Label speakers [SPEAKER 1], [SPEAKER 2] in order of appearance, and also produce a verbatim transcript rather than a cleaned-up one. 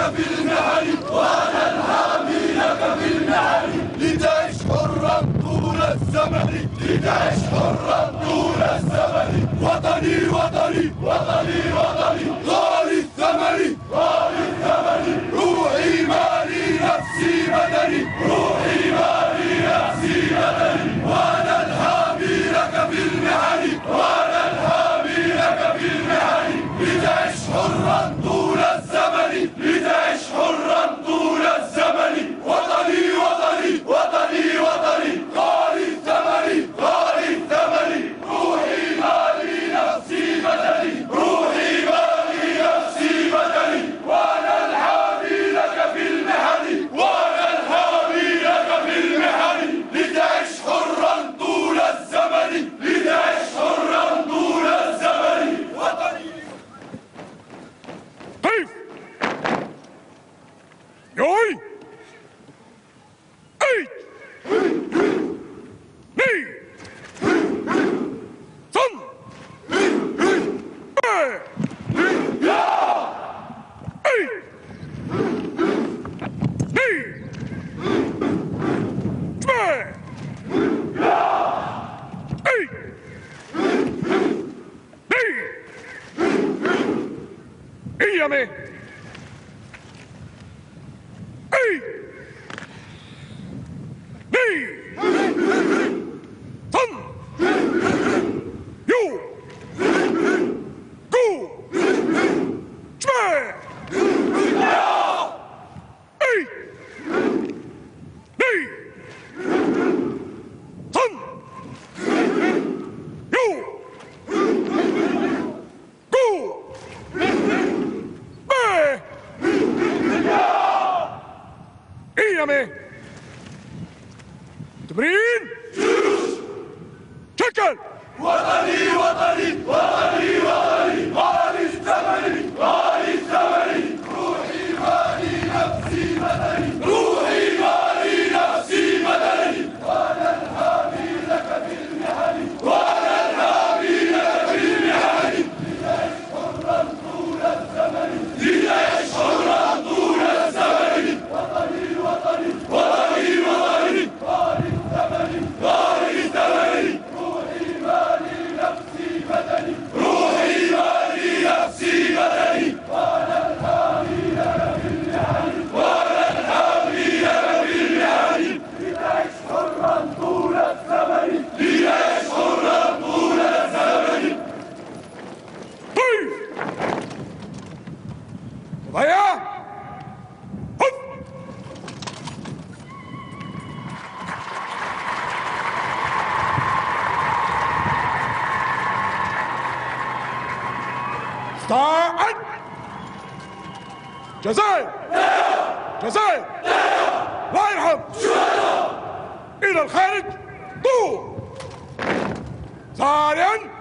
[SPEAKER 1] في المحن وأنا الحامي لك في المحن لتعيش حرا طول الزمن لتعيش حرا طول الزمن وطني وطني وطني وطني غالي الثمن غالي الثمن روحي مالي نفسي بدني روحي مالي نفسي بدني وأنا الحامي لك في المحن وأنا الحامي لك في المحن لتعيش حرا طول الزمن لتعيش حرا طول الزمن وطني وطني وطني وطني غالي الثمن غالي الثمن روحي مالي نفسي بدني روحي مالي نفسي بدني وأنا الحامي لك في المحن وأنا الحامي لك في المحن لتعيش حرا طول الزمن لتعيش حرا طول الزمن وطني
[SPEAKER 2] كيف؟ يوي ايت ني صن
[SPEAKER 1] يا
[SPEAKER 2] ايت ني تمام ايت ني ايامي اي ني طن يو جو شمال اي ني طن يو جو باي ايامي تمرين شكل
[SPEAKER 1] وطني وطني وطني وطني غالي الثمن غالي الثمن روحي مالي نفسي بدني روحي مالي نفسي بدني وأنا الحامي لك في المحن وأنا الحامي لك في المحن لتعيش حرا طول الزمن لتعيش حرا طول الزمن وطني وطني وطني وطني غالي الثمن غالي الثمن روحي مالي نفسي بدني روحي مالي نفسي بدني وأنا الحامي لك في المحن وأنا الحامي لك في المحن لتعيش حرا طول الزمن لتعيش حرا طول الزمن
[SPEAKER 2] طيب ضيع هد استعد جزائر جزائر الله يرحم الى الخارج طول ثانيا